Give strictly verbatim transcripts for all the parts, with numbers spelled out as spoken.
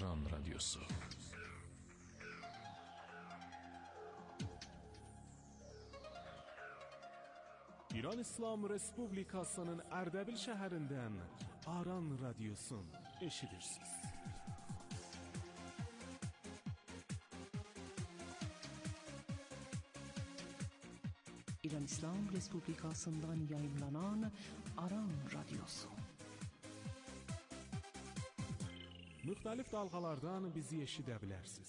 Aran Radyosu. İran İslam Respublikasının Erdebil şəhərindən Aran Radyosun eşidirsiniz. İran İslam Respublikasından yayınlanan Aran Radyosu. Müxtəlif dalğalardan bizi eşidə bilərsiniz.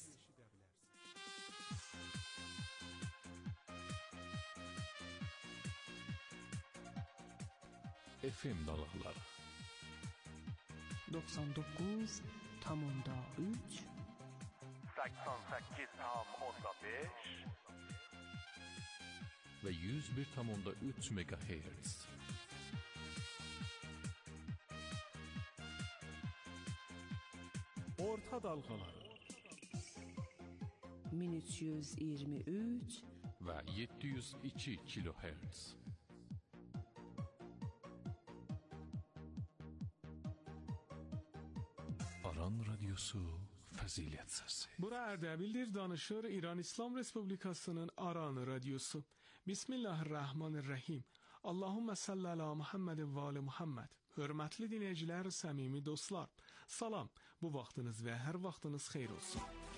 F M dalğaları doksan dokuz nokta üç seksen sekiz nokta beş ve yüz bir nokta üç megahertz. Orta dalğaları min üç yüz iyirmi üç və yeddi yüz iki kilohertz. Aran Radyosu Fəzilət Səsi. Bura Ərdəbildir, danışır İran İslam Respublikasının Aran Radyosu. Bismillahirrahmanirrahim. Allahümme salli ala Muhammedin ve ali Muhammed. Hörmətli dinləyicilər, səmimi dostlar, salam. Bu vaxtınız və hər vaxtınız xeyir olsun.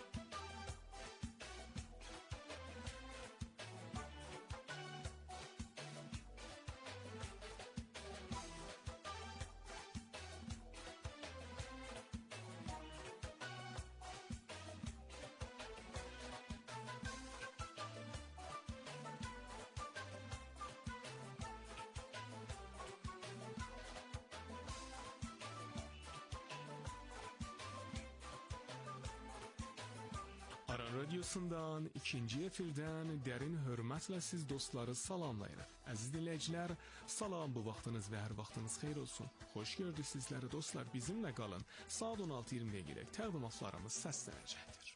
Aran Radyosundan, ikinci efirdən dərin hörmətlə siz dostları salamlayırıq. Əziz dinləyicilər, salam, bu vaxtınız və hər vaxtınız xeyir olsun. Xoş gördük sizləri dostlar, bizimlə qalın. Saat on altı iyirmiyə gedək, təqdimatlarımız səslənəcəkdir.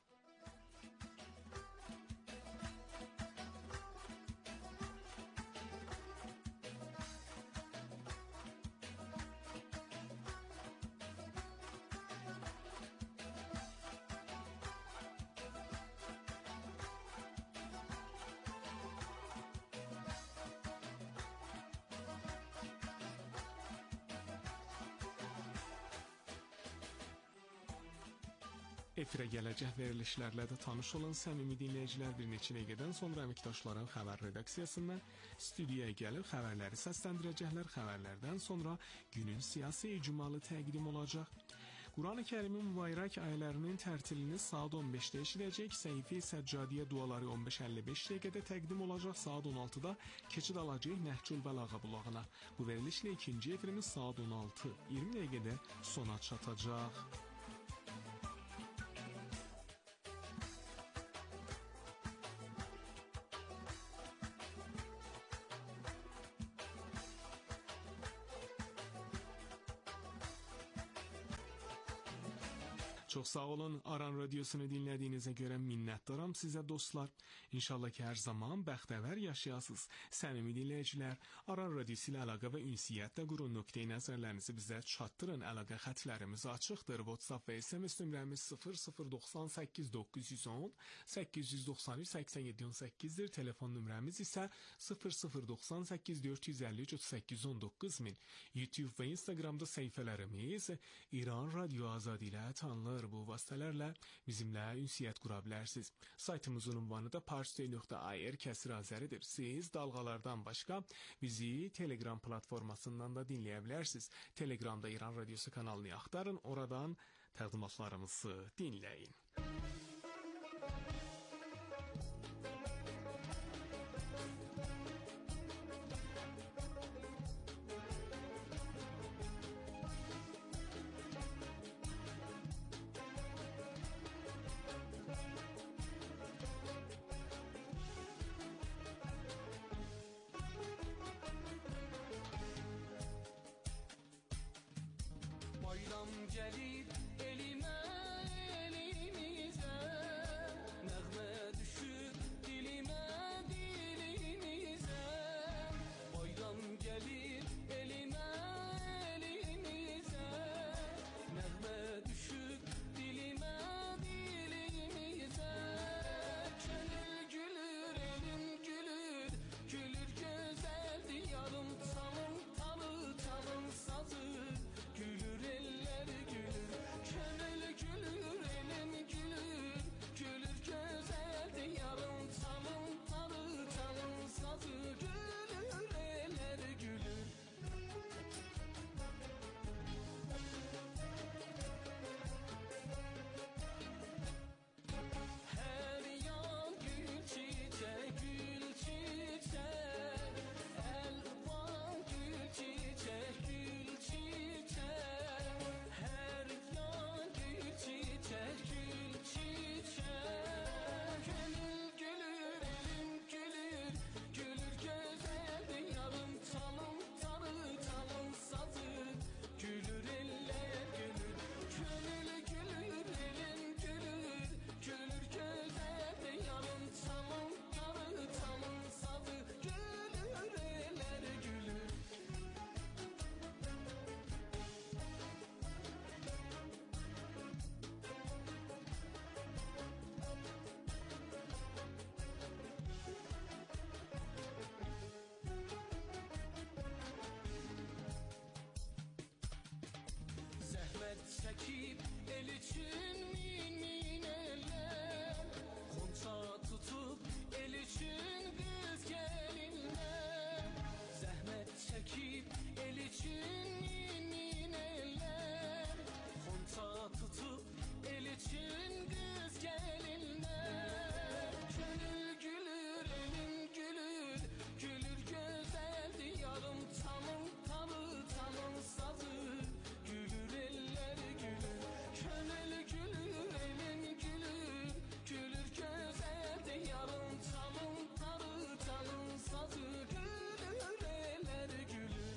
Efirə gələcək verilişlərlə də tanış olan səmimi dinləyicilər bir neçə dəqiqədən sonra əməkdaşların xəbər redaksiyasından studiyaya gəlib xəbərləri səsləndirəcəklər. Xəbərlərdən sonra günün siyasi icmalı təqdim olacaq. Quran-ı Kərimin mübarək ayələrinin tərtilini saat on beşdə eşidəcək. Səhifə-i Səccadiyə duaları on beş əlli beş dəqiqədə təqdim olacaq. Saat on altıda keçid alacaq Nəhcül Bəlağa bulağına. Bu verilişlə ikinci efirimiz saat on altı iyirmi dəqiqədə sona çatacaq. Çox sağ olun, Aran Radyosunu dinlədiyinizə görə minnətdaram sizə dostlar. İnşallah ki, hər zaman bəxtəvər yaşayasınız. Səmimi dinləyicilər, Aran Radyosu ilə əlaqə və ünsiyyətlə qurun, nöqteyi nəzərlərinizi bizə çatdırın. Əlaqə xətlərimiz açıqdır. WhatsApp və S M S nömrəmiz sıfır sıfır doxsan səkkiz doqquz yüz on səkkiz yüz doxsan üç səksən yeddi on səkkizdir. Telefon nömrəmiz isə sıfır sıfır doxsan səkkiz dörd yüz əlli üç otuz səkkiz on doqquz min. YouTube və Instagramda səhifələrimiz İran Radyo Azadi ilə tanınır. Bu vasitələrlə bizimlə ünsiyyət qura bilərsiniz. Saytımızın ünvanı da parstey nöqtə ir kəsir azəridir. Siz dalğalardan başqa bizi Telegram platformasından da dinləyə bilərsiniz. Telegramda İran Radyosu kanalını axtarın, oradan təqdimatlarımızı dinləyin. Bayram gelir elime elimize, nəğmə düşür dilime dilimize. Bayram gelir elime elimize, nəğmə düşür dilime için min min eller, xonça tutup el için kız gelinler, zahmet çekip el için min min eller, xonça tutup el için kız gelinler. Gönül gülür, elin gülür, gülür güzeldi yarım tamın tamı tamın sazı, gülür eller gülür. Gönül gülür, elin gülür, gülür güzeldi yarım tamın tamı tamın sazı, gülür eller gülür.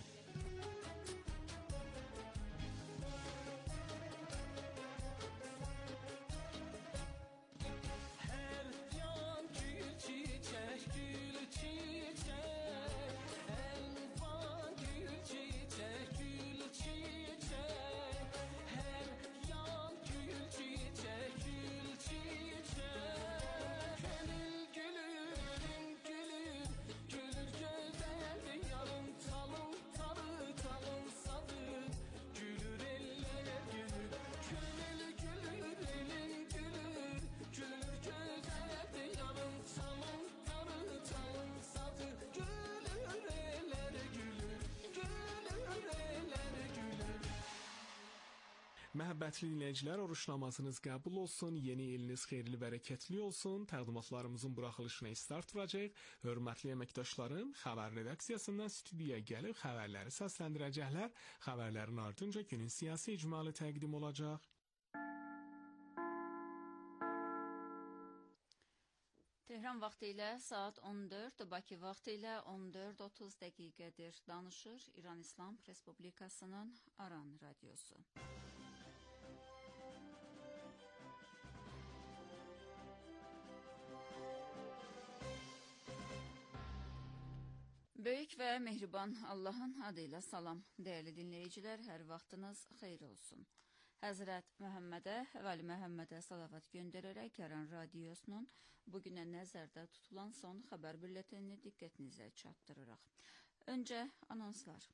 Her yan gül çiçek, gül çiçek, elvan gül çiçek, gül çiçek. Her yan gül çiçek, gül çiçek. Gönül gülür, elin gülür, gülür güzeldi yarım talın talı talın sazı, gülür eller gülür. Gönül gülür, elin gülür, gülür güzeldi yarım talın talı talın sazı, gülür eller gülür, gülür eller gülür. Məhəbbətli dinləyicilər, oruç namazınız qəbul olsun, yeni iliniz xeyirli, bərəkətli olsun. Təqdimatlarımızın buraxılışına start vuracaq. Hörmətli əməkdaşlarım, xəbər redaksiyasından studiyaya gəlib xəbərləri səsləndirəcəklər. Xəbərlərin ardınca günün siyasi icmalı təqdim olacaq. Tehran vaxtı ilə saat on dörd, Bakı vaxtı ilə on dörd otuz dəqiqədir. Danışır İran İslam Respublikasının Aran Radyosu. Böyük və mehriban Allahın adıyla salam. Dəyərli dinləyicilər, hər vaxtınız xeyir olsun. Həzrət Məhəmmədə və Ali Məhəmmədə salavat göndərərək Aran Radiosunun bugünə nəzərdə tutulan son xəbər bülletenini diqqətinizə çatdırırıq. Öncə anonslar.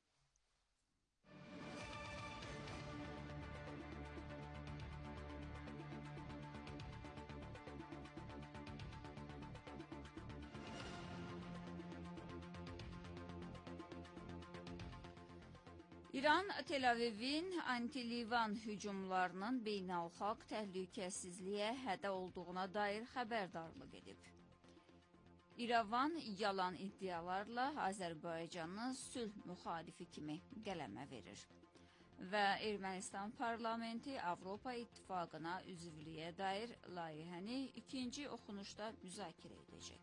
İran, Tel Avivin anti-Livan hücumlarının beynəlxalq təhlükəsizliyə hədə olduğuna dair xəbərdarlıq edib. İrəvan yalan iddialarla Azərbaycanı sülh müxalifi kimi qələmə verir. Və Ermənistan parlamenti Avropa İttifaqına üzvlüyə dair layihəni ikinci oxunuşda müzakirə edəcək.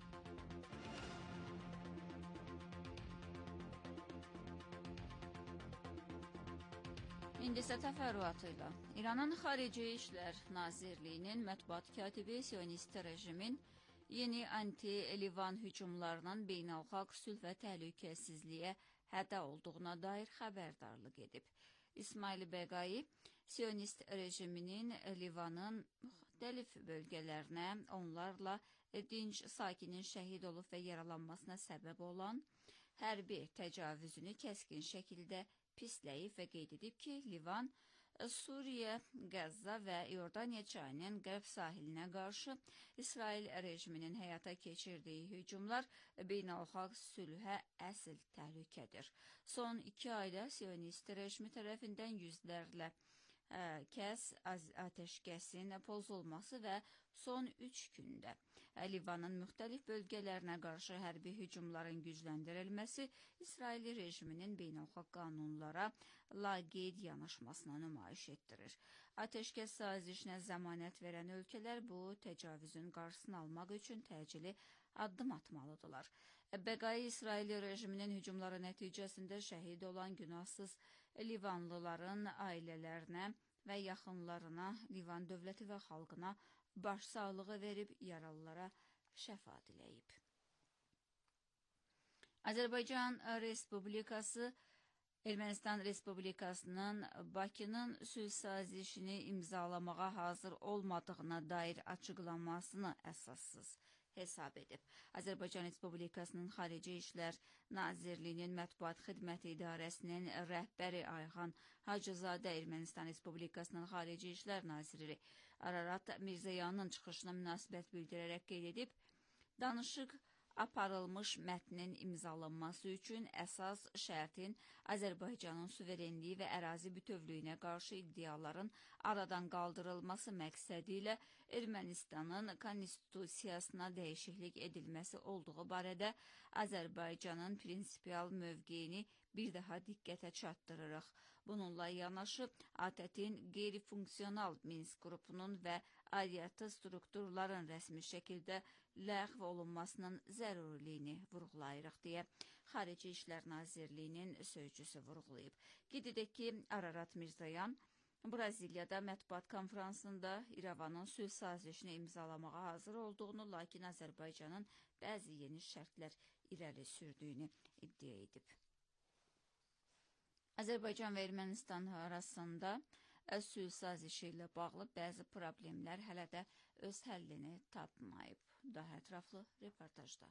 İndi isə təfərrüatıyla İranın Xarici İşlər Nazirliyinin mətbuat katibi Siyonist rejimin yeni anti-Livan hücumlarının beynəlxalq sülh və təhlükəsizliyə hədə olduğuna dair xəbərdarlıq edib. İsmail Bəqai, Siyonist rejiminin Livanın müxtəlif bölgələrinə onlarla dinc sakinin şəhid olub və yaralanmasına səbəb olan hərbi təcavüzünü kəskin şəkildə pisləyib və qeyd edib ki, Livan, Suriyə, Qəzza və Yordaniya çayının qərb sahilinə qarşı İsrail rejiminin həyata keçirdiyi hücumlar beynəlxalq sülhə əsl təhlükədir. Son iki ayda Siyonist rejimi tərəfindən yüzlərlə ə, kəs atəşkəsin pozulması və son üç gündə Livanın müxtəlif bölgələrinə qarşı hərbi hücumların gücləndirilməsi İsrail rejiminin beynəlxalq qanunlara laqeyd yanaşmasına nümayiş etdirir. Atəşkəs sazişinə zəmanət verən ölkələr bu təcavüzün qarşısını almaq üçün təcili addım atmalıdırlar. Bəqai İsrail rejiminin hücumları nəticəsində şəhid olan günahsız Livanlıların ailələrinə və yaxınlarına, Livan dövləti və xalqına başsağlığı verib, yaralılara şəfa diləyib. Azərbaycan Respublikası Ermənistan Respublikasının Bakının sülh sazişini imzalamağa hazır olmadığına dair açıqlamasını əsassız hesab edib. Azərbaycan Respublikasının Xarici İşlər Nazirliyinin Mətbuat Xidməti İdarəsinin rəhbəri Ayxan Hacızadə Ermənistan Respublikasının Xarici İşlər Naziri Ararat Mirzoyanın çıxışına münasibət bildirərək qeyd edib, danışıq aparılmış mətnin imzalanması üçün əsas şərtin Azərbaycanın suverenliyi və ərazi bütövlüyünə qarşı iddiaların aradan qaldırılması məqsədi ilə Ermənistanın konstitusiyasına dəyişiklik edilməsi olduğu barədə Azərbaycanın prinsipial mövqeyini bir daha diqqətə çatdırırıq. Bununla yanaşı, A T T-in qeyri-funksional Minsk qrupunun və aidiyyatı strukturların rəsmi şəkildə ləğv olunmasının zəruriliyini vurğulayırıq deyə Xarici İşlər Nazirliyinin sözcüsü vurğulayıb. Qeyd edək ki, Ararat Mirzoyan Braziliyada mətbuat konferansında İrəvanın sülh sazişini imzalamağa hazır olduğunu, lakin Azərbaycanın bəzi yeni şərtlər irəli sürdüyünü iddia edib. Azərbaycan və Ermənistan arasında sülh sazişi ilə bağlı bəzi problemlər hələ də öz həllini tapmayıb. Daha ətraflı reportajda.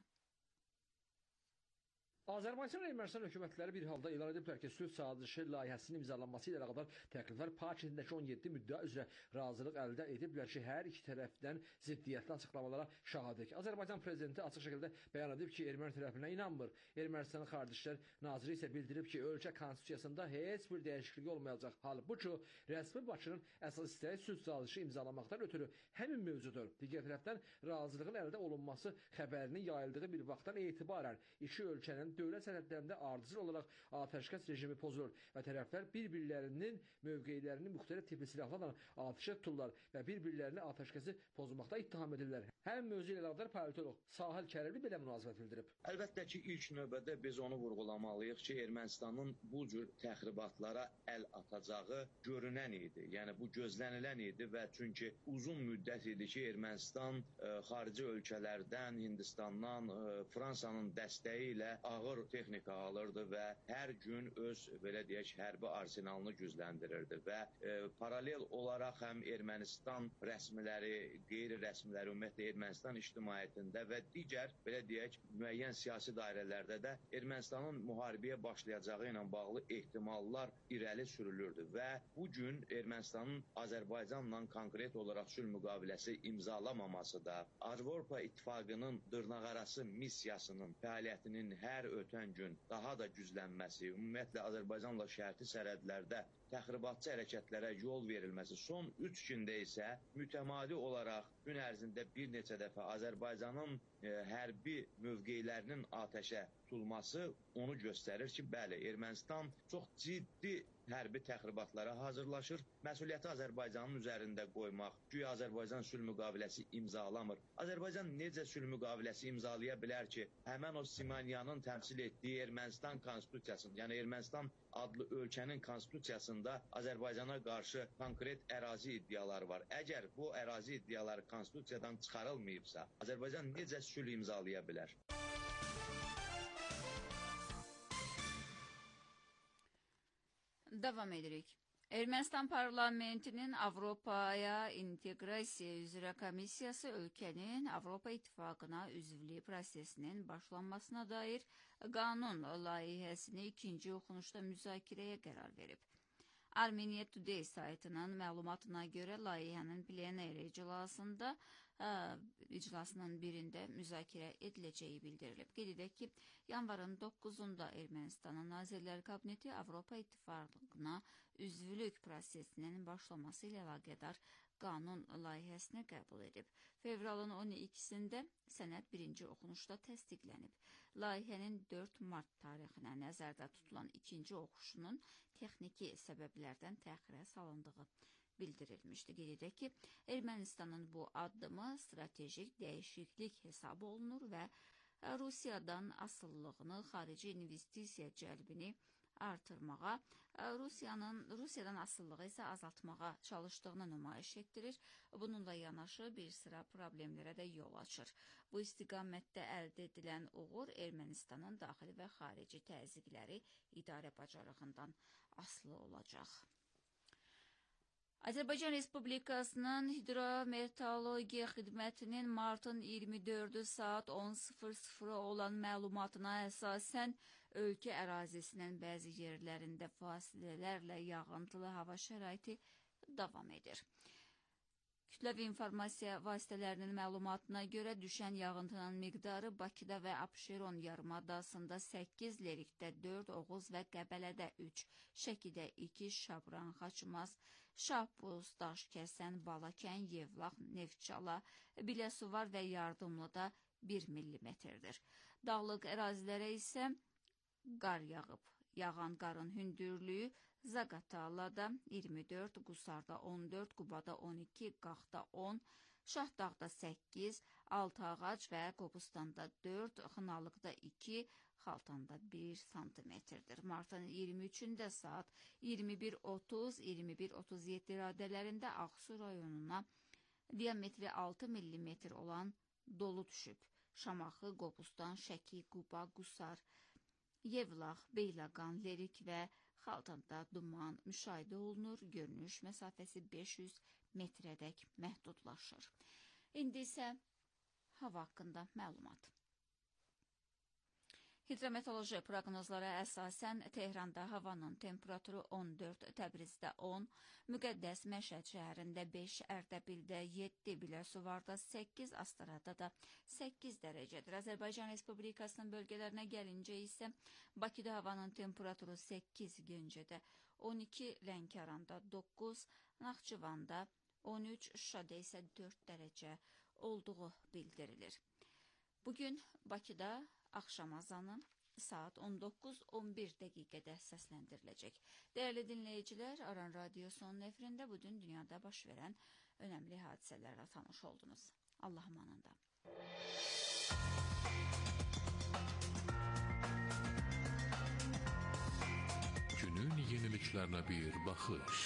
Azərbaycan və Ermənistan hökumətləri bir halda elan ediblər ki, sülh sazişi layihəsinin imzalanması ilə əlaqədar təkliflər paketindəki on yeddi müddəa üzrə razılıq əldə ediblər ki, hər iki tərəfdən ziddiyyətli açıqlamalara şahidlik. Azərbaycan prezidenti açıq şəkildə bəyan edib ki, erməni tərəfinə inanmır. Ermənistanın Xarici İşlər Naziri isə bildirib ki, ölkə konstitusiyasında heç bir dəyişiklik olmayacaq. Halbuki rəsmi Bakının əsas istəyi sülh sazişi imzalamaqdan ötürü həmin mövzudur. Digər tərəfdən razılığın əldə olunması xəbərinin yayıldığı bir vaxtdan etibarən iki ölkənin dövlət sərhədlərində ardıcıl olaraq atəşkəs rejimi pozulur və tərəflər bir-birlərinin mövqeylərini müxtəlif tipli silahlarla atəşə tuturlar və bir-birlərini atəşkəsi pozmaqda ittiham edirlər. Həm mövzu ilə əlaqədar politoloq Sahil Kərəmli belə münasibət bildirib. Əlbəttə ki, ilk növbədə biz onu vurğulamalıyıq ki, Ermənistanın bu cür təxribatlara əl atacağı görünən idi. Yəni bu gözlənilən idi və çünki uzun müddət idi ki, Ermənistan ə, xarici ölkələrdən, Hindistandan, ə, Fransanın dəstəyi ilə ağır texnika alırdı və hər gün öz, belə deyək, hərbi arsenalını gücləndirirdi və e, paralel olaraq həm Ermənistan rəsmiləri, qeyri-rəsmiləri, ümumiyyətlə Ermənistan ictimaiyyətində və digər, belə deyək, müəyyən siyasi dairələrdə də Ermənistanın müharibəyə başlayacağı ilə bağlı ehtimallar irəli sürülürdü və bu gün Ermənistanın Azərbaycanla konkret olaraq sülh müqaviləsi imzalamaması da Avropa İttifaqının dırnaqarası missiyasının fəaliyyətinin hər ötən gün daha da güclənməsi, ümumiyyətlə Azərbaycanla şərti sərhədlərdə təxribatçı hərəkətlərə yol verilməsi, son üç gündə isə mütəmadi olaraq gün ərzində bir neçə dəfə Azərbaycanın e, hərbi mövqeylərinin atəşə tutulması onu göstərir ki, bəli, Ermənistan çox ciddi hərbi təxribatlara hazırlaşır. Məsuliyyəti Azərbaycanın üzərində qoymaq, güya Azərbaycan sülh müqaviləsi imzalamır. Azərbaycan necə sülh müqaviləsi imzalaya bilər ki, həmən o Simonyanın təmsil etdiyi Ermənistan konstitusiyasını, yəni Ermənistan adlı ölkənin konstitusiyasında Azərbaycana qarşı konkret ərazi iddiaları var. Əgər bu ərazi iddiaları konstitusiyadan çıxarılmayıbsa, Azərbaycan necə sülh imzalaya bilər? Davam edirik. Ermənistan parlamentinin Avropaya inteqrasiya üzrə komissiyası ölkənin Avropa İttifaqına üzvlük prosesinin başlanmasına dair qanun layihəsini ikinci oxunuşda müzakirəyə qərar verib. Armenia Today saytının məlumatına görə layihənin plener iclasında ə, iclasının birində müzakirə ediləcəyi bildirilib. Qeyd edək ki, yanvarın doqquzunda Ermənistanın Nazirlər Kabineti Avropa İttifaqına üzvlük prosesinin başlaması ilə əlaqədar qanun layihəsini qəbul edib. Fevralın on ikisində sənəd birinci oxunuşda təsdiqlənib. Layihənin dörd mart tarixinə nəzərdə tutulan ikinci oxuşunun texniki səbəblərdən təxirə salındığı bildirilmişdi. Qeyd edək ki, Ermənistanın bu addımı stratejik dəyişiklik hesab olunur və Rusiyadan asıllığını, xarici investisiya cəlbini artırmağa, Rusiyanın Rusiyadan asılılığı isə azaltmağa çalışdığını nümayiş etdirir. Bununla yanaşı bir sıra problemlərə də yol açır. Bu istiqamətdə əldə edilən uğur Ermənistanın daxili və xarici təzyiqləri idarə bacarığından asılı olacaq. Azərbaycan Respublikasının Hidrometeorologiya Xidmətinin martın iyirmi dördü saat on sıfır sıfıra olan məlumatına əsasən ölkə ərazisinin bəzi yerlərində fasilələrlə yağıntılı hava şəraiti davam edir. Kütləvi informasiya vasitələrinin məlumatına görə düşən yağıntının miqdarı Bakıda və Abşeron yarımadasında səkkiz, Lerikdə dörd, Oğuz və Qəbələdə üç, Şəkidə iki, Şabran, Xaçmaz, Şahbuz, Daşkəsən, Balakən, Yevlax, Neftçala, Biləsuvar və Yardımlıda bir millimetrdir. Dağlıq ərazilərə isə qar yağıb. Yağan qarın hündürlüyü Zaqatalada iyirmi dörd, Qusarda on dörd, Qubada on iki, Qaxda on, Şahdağda səkkiz, Altıağac və Qobustanda dörd, Xınalıqda iki, Xaltanda bir santimetrdir. Martın iyirmi üçündə saat iyirmi bir otuz, iyirmi bir otuz yeddi radələrində Ağsu rayonuna diametri altı millimetr olan dolu düşüb. Şamaxı, Qobustan, Şəki, Quba, Qusar, Yevlax, Beyləqan, Lerik və Xaltanda duman müşahidə olunur. Görünüş məsafəsi beş yüz metrədək məhdudlaşır. İndi isə hava haqqında məlumat. Hidrometeoroloji proqnozlara əsasən Tehranda havanın temperaturu on dörd, Təbrizdə on, Müqəddəs Məşəd şəhərində beş, Ərdəbildə yeddi, Biləsuvarda səkkiz, Astarada da səkkiz dərəcədir. Azərbaycan Respublikasının bölgələrinə gəlincə isə Bakıda havanın temperaturu səkkiz, Gəncədə on iki, Lənkəranda doqquz, Naxçıvanda on üç, Şuşada isə dörd dərəcə olduğu bildirilir. Bugün Bakıda axşam azanı saat on doqquz on bir dəqiqədə səsləndiriləcək. Dəyərli dinləyicilər, Aran Radiosunun efirində bugün dünyada baş verən önəmli hadisələrlə tanış oldunuz. Allah amanında. Günün yeniliklərinə bir baxış.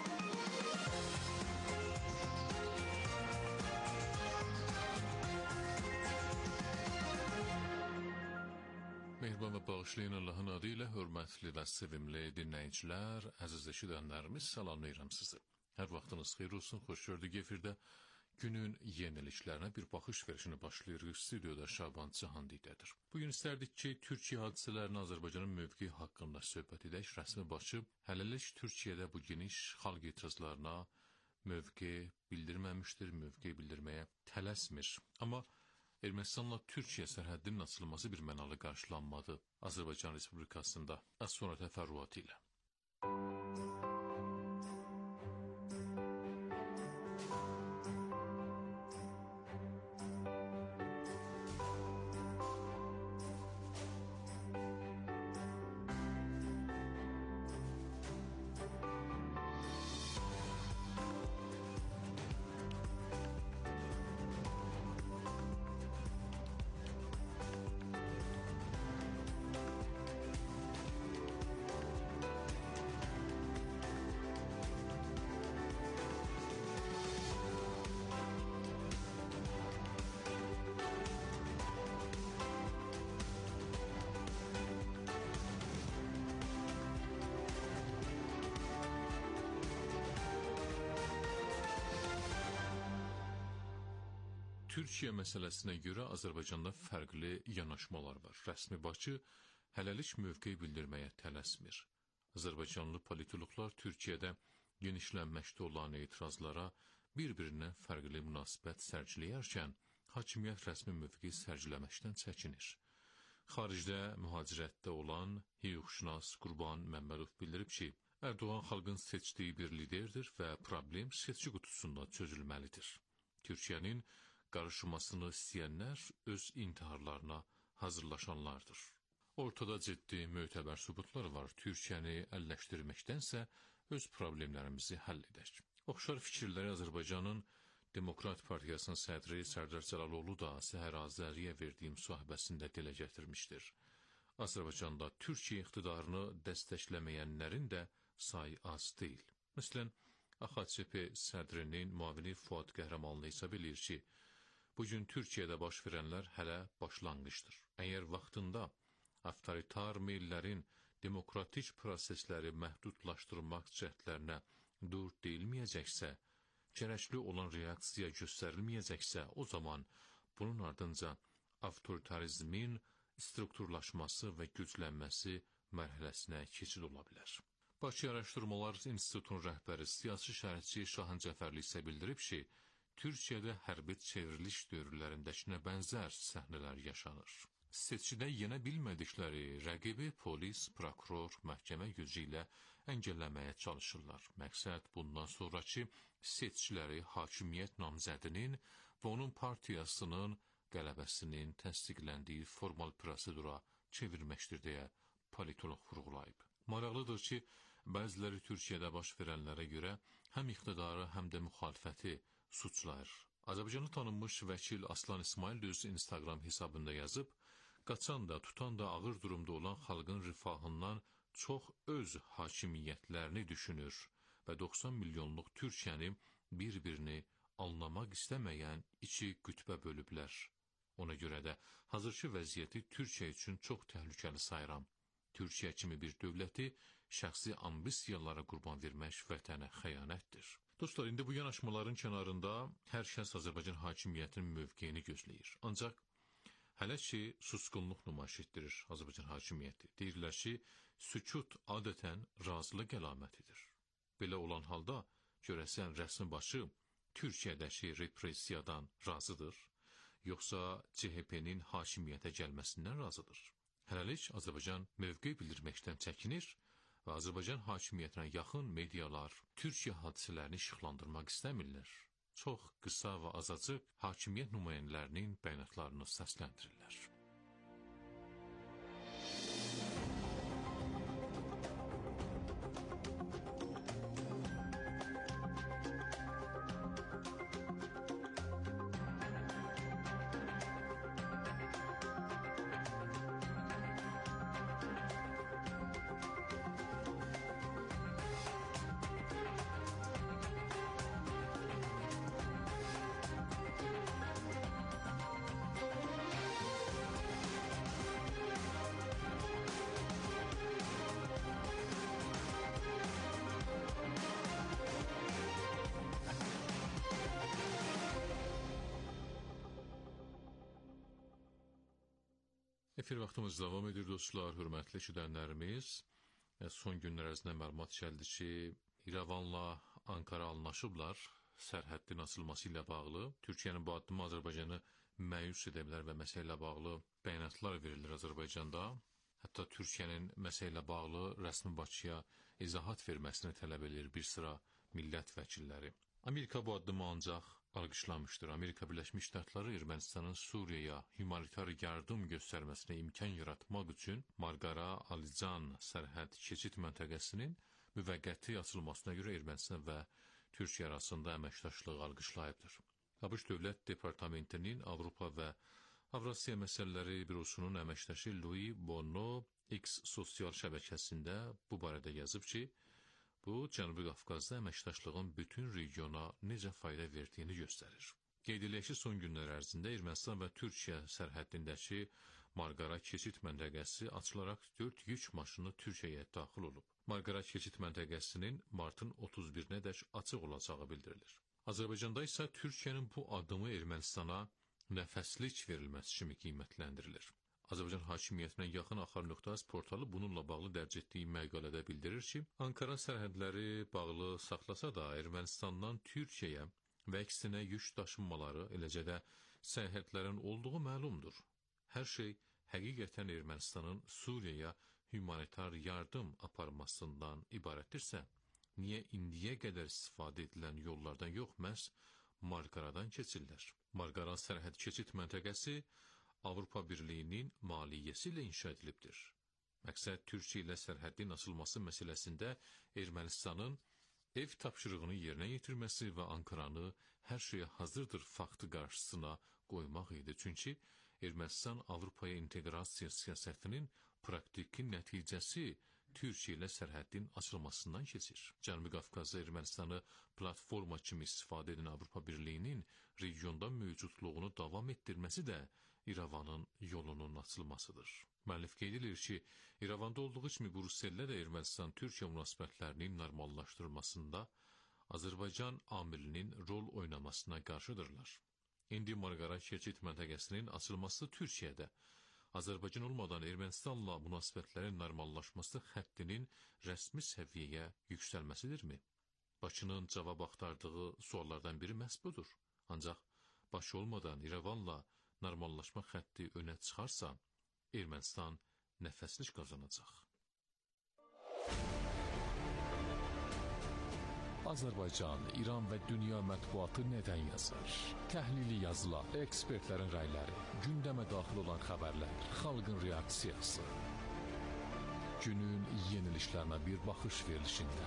Mehriban və bağışlayın Allahın adı ilə hörmətli və sevimli dinləyicilər, əziz eşidənlərimiz, salamlayıram sizi. Hər vaxtınız xeyir olsun, xoş gördük efirdə. Günün yeniliklərinə bir baxış verişini başlayırıq. Stüdyoda Şaban Cihandidədir. Bugün istərdik ki, Türkiyə hadisələrini, Azərbaycanın mövqeyi haqqında söhbət edək. Rəsmi başı, hələlik Türkiyədə bu geniş xalq etirazlarına mövqe bildirməmişdir, mövqe bildirməyə tələsmir. Amma Ermənistanla Türkiyə sərhəddinin açılması bir mənalı qarşılanmadı Azərbaycan Respublikasında. Az sonra təfərrüatı ilə. Türkiyə məsələsinə görə Azərbaycanda fərqli yanaşmalar var. Rəsmi Bakı hələlik mövqe bildirməyə tələsmir. Azərbaycanlı politologlar Türkiyədə genişlənməkdə olan etirazlara bir-birinə fərqli münasibət sərgiləyərkən, hakimiyyət rəsmi mövqe sərgiləməkdən çəkinir. Xaricdə mühacirətdə olan hüquqşünas Qurban Məmmədov bildirib ki, Erdoğan xalqın seçdiyi bir liderdir və problem seçki qutusunda çözülməlidir. Türkiyənin qarışmasını istəyənlər öz intiharlarına hazırlaşanlardır. Ortada ciddi mötəbər sübutlar var. Türkiyəni əlləşdirməkdənsə öz problemlərimizi həll edək. Oxşar fikirləri Azərbaycanın Demokrat Partiyasının sədri Sərdar Cəlaloğlu da Səhər Azəriyə verdiyi müsahibəsində dilə gətirmişdir. Azərbaycanda Türkiyə iqtidarını dəstəkləməyənlərin də sayı az deyil. Məsələn, A X C P sədrinin müavini Fuad Qəhrəmanlı hesab edir ki, bugün Türkiyədə baş verənlər hələ başlanğıcdır. Əgər vaxtında avtoritar meyllərin demokratik prosesləri məhdudlaşdırmaq cəhdlərinə dur deyilməyəcəksə, gərəkli olan reaksiya göstərilməyəcəksə, o zaman bunun ardınca avtoritarizmin strukturlaşması və güclənməsi mərhələsinə keçid ola bilər. Bakı Araşdırmalar İnstitutunun rəhbəri siyasi şərhçi Şahan Cəfərli isə bildirib ki, Türkiyədə hərbi çevriliş dövrlərindəkinə bənzər səhnələr yaşanır. Seçkidə yenə bilmədikləri rəqibi polis, prokuror, məhkəmə gücü ilə əngəlləməyə çalışırlar. Məqsəd bundan sonraki seçkiləri hakimiyyət namzədinin və onun partiyasının qələbəsinin təsdiqləndiyi formal prosedura çevirməkdir deyə politolog vurğulayıb. Maraqlıdır ki, bəziləri Türkiyədə baş verənlərə görə həm iqtidarı, həm də müxalifəti suçlayır. Azərbaycanlı tanınmış vəkil Aslan İsmail düz Instagram hesabında yazıb, qaçan da, tutan da ağır durumda olan xalqın rifahından çox öz hakimiyyətlərini düşünür və doxsan milyonluq Türkiyəni bir-birini anlamaq istəməyən iki qütbə bölüblər. Ona görə də hazırki vəziyyəti Türkiyə üçün çox təhlükəli sayıram. Türkiyə kimi bir dövləti şəxsi ambisiyalara qurban vermək vətənə xəyanətdir. Dostlar, indi bu yanaşmaların kənarında hər kəs Azərbaycan hakimiyyətinin mövqeyini gözləyir. Ancaq hələ ki, susqunluq nümayiş etdirir Azərbaycan hakimiyyəti. Deyirlər ki, sükut adətən razılıq əlamətidir. Belə olan halda, görəsən rəsmi başı Türkiyədəki repressiyadan razıdır, yoxsa C H P-nin hakimiyyətə gəlməsindən razıdır? Hələlik Azərbaycan mövqe bildirməkdən çəkinir və Azərbaycan hakimiyyətinə yaxın medialar Türkiyə hadisələrini işıqlandırmaq istəmirlər. Çox qısa və azacıq hakimiyyət nümayəndələrinin bəyanatlarını səsləndirirlər. Efir vaxtımız davam edir dostlar, hörmətli eşidənlərimiz. Son günlər ərzində məlumat gəldi ki, İrəvanla Ankara anlaşıblar sərhəddin açılması ilə bağlı. Türkiyənin bu addımı Azərbaycanı məyus edə bilər və məsələ ilə bağlı bəyanatlar verilir Azərbaycanda. Hətta Türkiyənin məsələ ilə bağlı rəsmi Bakıya izahat verməsini tələb edir bir sıra millət vəkilləri. Amerika bu addımı ancaq alqışlamışdır. Amerika Birləşmiş Ştatları Ermənistanın Suriyaya humanitar yardım göstərməsinə imkan yaratmaq üçün Marqara-Alican sərhəd keçid məntəqəsinin müvəqqəti açılmasına görə Ermənistan və Türkiyə arasında əməkdaşlığı alqışlayıbdır. ABŞ Dövlət Departamentinin Avropa və Avrasiya məsələləri bürosunun əməkdaşı Louis Bonno X sosial şəbəkəsində bu barədə yazıb ki, bu, Cənubi Qafqazda əməkdaşlığın bütün regiona necə fayda verdiyini göstərir. Qeyd eləyək ki, son günlər ərzində Ermənistan və Türkiyə sərhəddindəki Marqara keçid məntəqəsi açılaraq dörd yük maşını Türkiyəyə daxil olub. Marqara keçid məntəqəsinin martın otuz birinədək açıq olacağı bildirilir. Azərbaycanda isə Türkiyənin bu addımı Ermənistana nəfəslik verilməsi kimi qiymətləndirilir. Azərbaycan hakimiyyətinə yaxın Axar Nöqtəz portalı bununla bağlı dərc etdiyi məqalədə bildirir ki, Ankara sərhədləri bağlı saxlasa da Ermənistandan Türkiyəyə və əksinə yük daşınmaları, eləcə də sərhədlərin olduğu məlumdur. Hər şey həqiqətən Ermənistanın Suriyaya humanitar yardım aparmasından ibarətdirsə, niyə indiyə qədər istifadə edilən yollardan yox, məhz Marqaradan keçirlər? Marqara sərhəd keçid məntəqəsi Avropa Birliyinin maliyyəsi ilə inşa edilibdir. Məqsəd Türkiyə ilə sərhəddin açılması məsələsində Ermənistanın ev tapşırığını yerinə yetirməsi və Ankaranı hər şeyə hazırdır faktı qarşısına qoymaq idi. Çünki Ermənistan Avropaya inteqrasiya siyasətinin praktiki nəticəsi Türkiyə ilə sərhəddin açılmasından keçir. Cənubi Qafqazda Ermənistanı platforma kimi istifadə edən Avropa Birliyinin regionda mövcudluğunu davam etdirməsi də İrəvanın yolunun açılmasıdır. Müəllif qeyd edir ki, İrəvanda olduğu kimi Brüssellə də Ermənistan-Türkiyə münasibətlərinin normallaşdırılmasında Azərbaycan amilinin rol oynamasına qarşıdırlar. İndi Marqara-Keçid məntəqəsinin açılması Türkiyədə Azərbaycan olmadan Ermənistanla münasibətlərin normallaşması xəttinin rəsmi səviyyəyə yüksəlməsidirmi? Bakının cavab axtardığı suallardan biri məhz budur. Ancaq Bakı olmadan İrəvanla normallaşma xətti önə çıxarsa, Ermənistan nəfəslik qazanacaq. Azərbaycan, İran və dünya mətbuatı nədən yazır? Təhlili yazılar, ekspertlərin rəyləri, gündəmə daxil olan xəbərlər, xalqın reaksiyası. Günün yenilişlərinə bir baxış verilişində.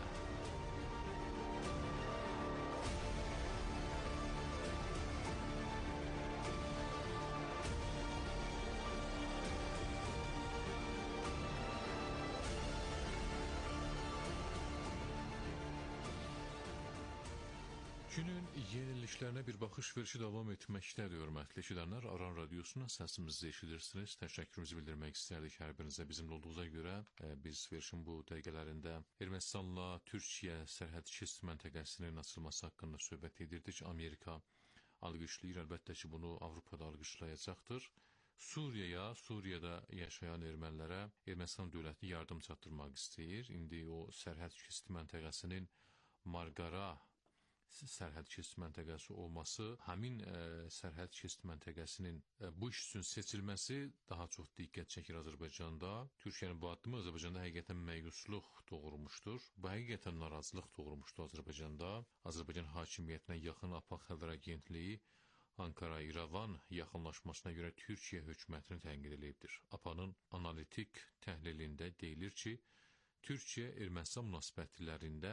Günün yenilişlərinə bir baxış verişi davam etməkdədir, hörmətli eşidənlər. Aran Radiosuna səsimizi eşidirsiniz. Təşəkkürümüzü bildirmək istərdik hər birinizə bizimlə olduğunuza görə. Biz verişin bu dəqiqələrində Ermənistanla Türkiyə sərhəd keçid məntəqəsinin açılması haqqında söhbət edirdik. Amerika alqışlayır, əlbəttə ki, bunu Avropada alqışlayacaqdır. Suriyaya, Suriyada yaşayan ermənilərə Ermənistan dövləti yardım çatdırmaq istəyir. İndi o sərhəd keçid məntəqəsinin Marqara sərhəd keçid məntəqəsi olması, həmin ə, sərhəd keçid məntəqəsinin ə, bu iş üçün seçilməsi daha çox diqqət çəkir Azərbaycanda. Türkiyənin bu addımı Azərbaycanda həqiqətən məyusluq doğurmuşdur. Bu həqiqətən narazılıq doğurmuşdur Azərbaycanda. Azərbaycan hakimiyyətinə yaxın A P A xəbər agentliyi Ankara-İrəvan yaxınlaşmasına görə Türkiyə hökumətini tənqid edibdir. A P A-nın analitik təhlilində deyilir ki, Türkiyə-Ermənistan münasibətlərində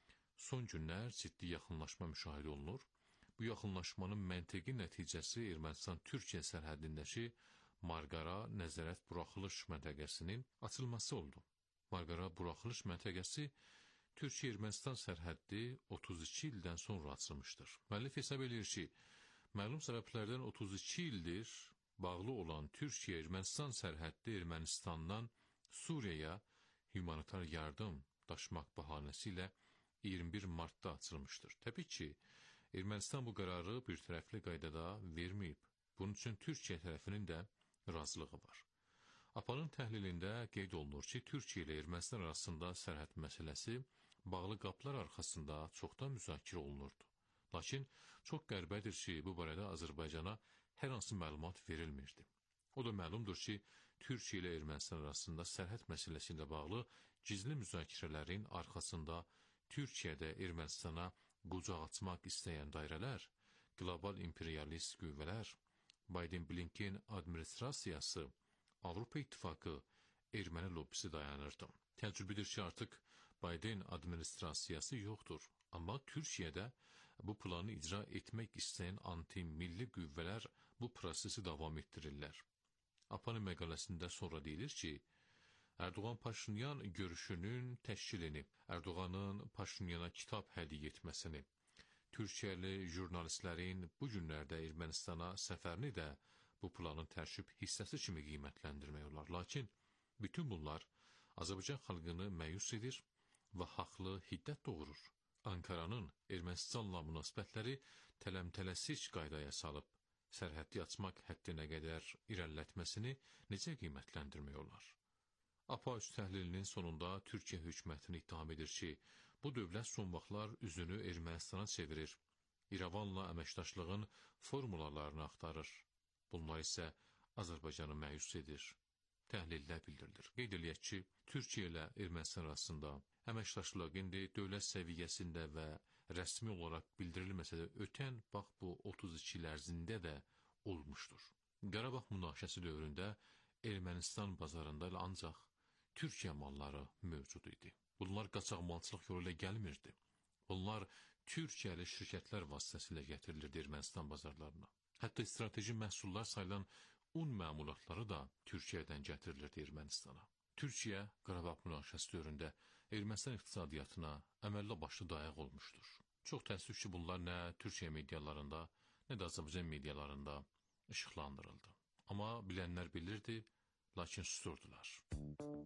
son günlər ciddi yaxınlaşma müşahidə olunur. Bu yaxınlaşmanın məntiqi nəticəsi Ermənistan-Türkiyə sərhədindəki Marqara nəzarət buraxılış məntəqəsinin açılması oldu. Marqara buraxılış məntəqəsi Türkiyə-Ermənistan sərhəddi otuz iki ildən sonra açılmışdır. Müəllif hesab edir ki, məlum səbəblərdən otuz iki ildir bağlı olan Türkiyə-Ermənistan sərhəddi Ermənistandan Suriyaya humanitar yardım daşımaq bahanəsi ilə iyirmi bir martda açılmışdır. Təbii ki, Ermənistan bu qərarı bir tərəfli qaydada verməyib. Bunun üçün Türkiyə tərəfinin də razılığı var. A P A-nın təhlilində qeyd olunur ki, Türkiyə ilə Ermənistan arasında sərhəd məsələsi bağlı qapılar arxasında çoxdan müzakirə olunurdu. Lakin çox qəribədir ki, bu barədə Azərbaycana hər hansı məlumat verilmirdi. O da məlumdur ki, Türkiyə ilə Ermənistan arasında sərhəd məsələsi ilə bağlı gizli müzakirələrin arxasında Türkiyədə Ermənistana qucaq açmaq istəyən dairələr, qlobal imperialist qüvvələr, Biden-Blinken administrasiyası, Avropa İttifaqı, erməni lobbisi dayanırdı. Təəccüblüdür ki, artıq Biden administrasiyası yoxdur. Amma Türkiyədə bu planı icra etmək istəyən anti-milli qüvvələr bu prosesi davam etdirirlər. A P A-nın məqaləsində sonra deyilir ki, Erdoğan-Paşinyan görüşünün təşkilini, Erdoğanın Paşinyana kitab hədiyyə etməsini, Türkiyəli jurnalistlərin bu günlərdə Ermənistana səfərini də bu planın tərkib hissəsi kimi qiymətləndirmək olar. Lakin bütün bunlar Azərbaycan xalqını məyus edir və haqlı hiddət doğurur. Ankaranın Ermənistanla münasibətləri tələm-tələsik qaydaya salıb, sərhəddi açmaq həddinə qədər irəlilətməsini necə qiymətləndirmək olar? A P A üst təhlilinin sonunda Türkiyə hökumətini ittiham edir ki, bu dövlət son vaxtlar üzünü Ermənistana çevirir, İrəvanla əməkdaşlığın formulalarını axtarır. Bunlar isə Azərbaycanı məyus edir. Təhlildə bildirilir. Qeyd eləyək ki, Türkiyə ilə Ermənistan arasında əməkdaşlıq indi dövlət səviyyəsində və rəsmi olaraq bildirilməsə də ötən bax bu otuz iki il ərzində də olmuşdur. Qarabağ münaqişəsi dövründə Ermənistan bazarında ancaq Türkiyə malları mövcud idi. Bunlar qaçaqmalçılıq yolu ilə gəlmirdi. Bunlar Türkiyəli şirkətlər vasitəsilə gətirilirdi Ermənistan bazarlarına. Hətta strateji məhsullar sayılan un məmulatları da Türkiyədən gətirilirdi Ermənistana. Türkiyə Qarabağ münaqişəsi dövründə Ermənistan iqtisadiyyatına əməlli başlı dayaq olmuşdur. Çox təəssüf ki, bunlar nə Türkiyə medialarında, nə də Azərbaycan medialarında işıqlandırıldı. Amma bilənlər bilirdi, lakin susturdular. Müzik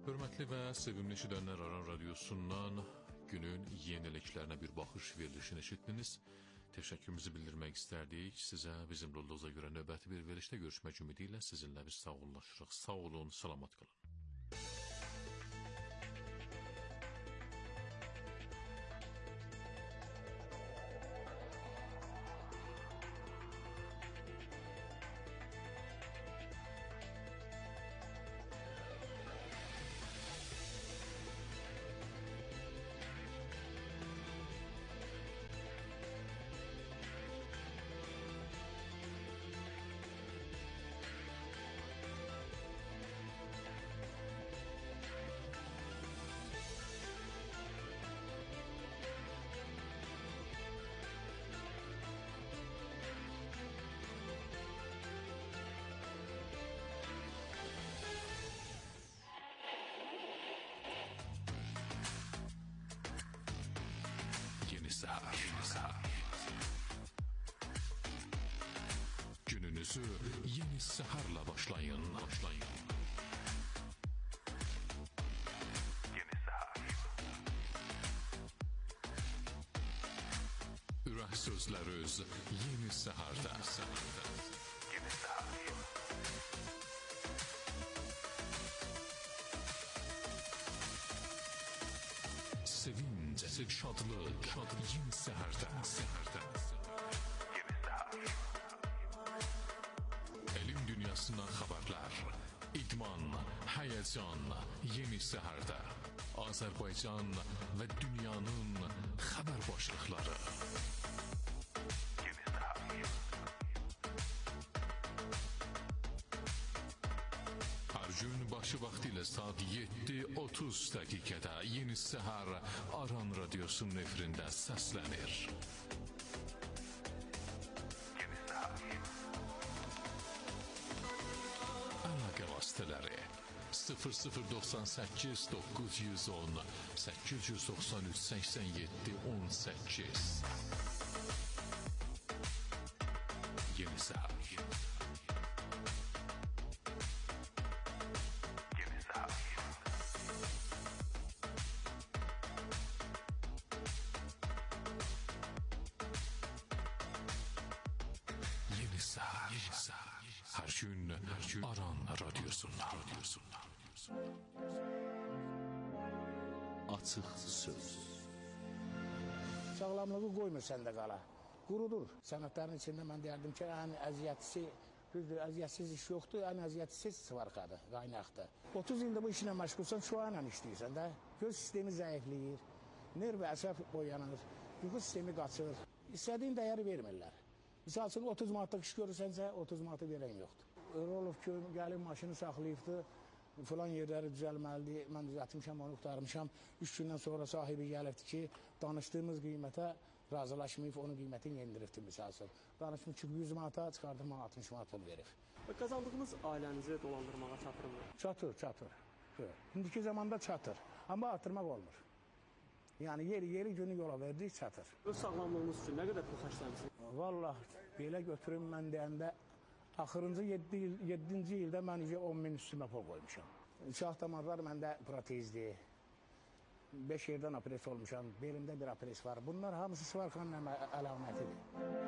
Hörmətli və sevimli eşidənlər, Aran Radiosundan günün yeniliklərinə bir baxış verilişini eşitdiniz. Təşəkkürümüzü bildirmək istərdik sizə. Bizimlə olduğunuza görə növbəti bir verilişdə görüşmək ümidi ilə sizinlə biz sağollaşırıq. Sağ olun, salamat qalın. Gününüzü yeni seherle başlayın. başlayın. Yeni seher. Ürək sözləri öz yeni seherdə. Yeni seher. Sevinç, şadlıq, şadlıq yeni seherdə. seherdə. Yeni seher. Elm dünyasından xəbərlər, idman, həyəcan, yeni səhərdə. Azərbaycan və dünyanın xəbər başlıqları. Yeni seher. Hər gün başı vaxtı ilə saat yeddi otuz dəqiqədə yeni səhər Aran Radiosunun efirində səslənir. Yeni seher. Əlaqə vasitələri sıfır sıfır doxsan səkkiz doqquz yüz on səkkiz yüz doxsan üç səksən yeddi on səkkiz. Yeni səhər. Yeni seher. Yeni səhər. Yeni səhər. Hər gün, hər gün Aran Radiosundan. Radiosundan. Açıq söz. Sağlamlığı qoymur səndə qala. Qurudur. Sənətlərin içində mən deyərdim ki, ən əziyyətlisi, düzdür, əziyyətsiz iş yoxdur, ən əziyyətlisi svarxadır, qaynaqdır. otuz ildə bu işlə məşğulsan, şuayla işləyirsən də. Göz sistemi zəifləyir, nerv və əsəb boyanır, yuxu sistemi qaçır. İstədiyin dəyəri vermirlər. Misal üçün otuz manatlıq iş görürsənsə, otuz manatı verən yoxdur. Öyle olub ki, gəlib maşını saxlayıbdı, filan yerləri düzəlməlidir, mən düzəltmişəm, onu qurtarmışam. Üç gündən sonra sahibi gəlibdi ki, danışdığımız qiymətə razılaşmayıb, onun qiymətini yendiribdi misal üçün. Danışmış ki, yüz manata çıxardım, altmış manat pul verib. Və qazandığınız ailənizi dolandırmağa çatırmı? Çatır, çatır. İndiki zamanda çatır, amma artırmaq olmur. Yəni yeri yeri günü yola verdik, çatır. Öz sağlamlığınız üçün nə qədər pul xərcləmişsiniz? Vallahi belə götürüm mən deyəndə axırıncı yeddinci ildə mən on min üstümə pul qoymuşam. Şah damarlar məndə protezdir. beş yerdən apres olmuşam, belimdə bir apres var. Bunlar hamısı svarxanın əlamətidir.